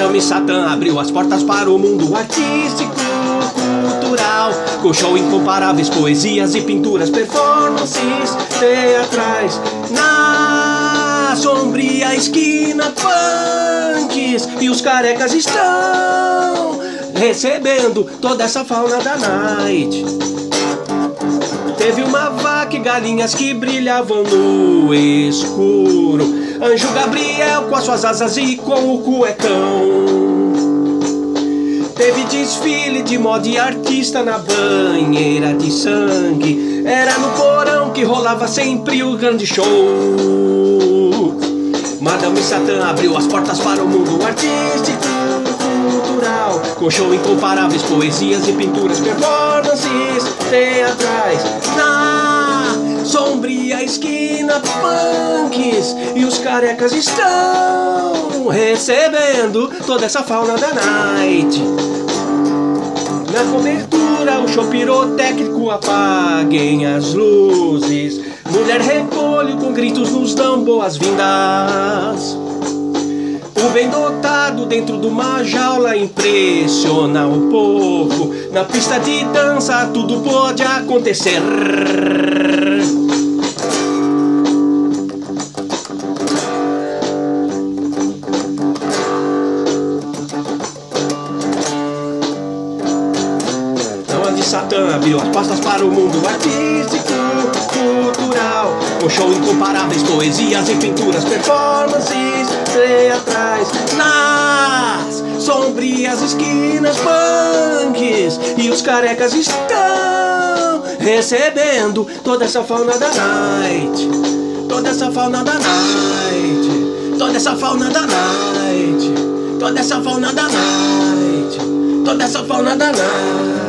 Madame Satã abriu as portas para o mundo artístico, cultural, com show incomparáveis, poesias e pinturas, performances teatrais. Na sombria esquina, punks e os carecas estão recebendo toda essa fauna da night. Teve uma vaca e galinhas que brilhavam no escuro, Anjo Gabriel com as suas asas e com o cuecão. Teve desfile de moda e artista na banheira de sangue. Era no porão que rolava sempre o grande show. Madame Satã abriu as portas para o mundo artístico, cultural, com show incomparáveis, poesias e pinturas, performances teatrais. Na sombria esquina, punks e os carecas estão recebendo toda essa fauna da night. Na cobertura, o show pirotécnico, apaguem as luzes. Mulher repolho com gritos nos dão boas-vindas. O bem dotado dentro de uma jaula impressiona o povo. Na pista de dança tudo pode acontecer. Madame Satã abriu as portas para o mundo artístico, cultural, com show incomparáveis, poesias e pinturas, performances teatrais. Nas sombrias esquinas, punks e os carecas estão recebendo toda essa fauna da night. Toda essa fauna da night. Toda essa fauna da night. Toda essa fauna da night. Toda essa fauna da night.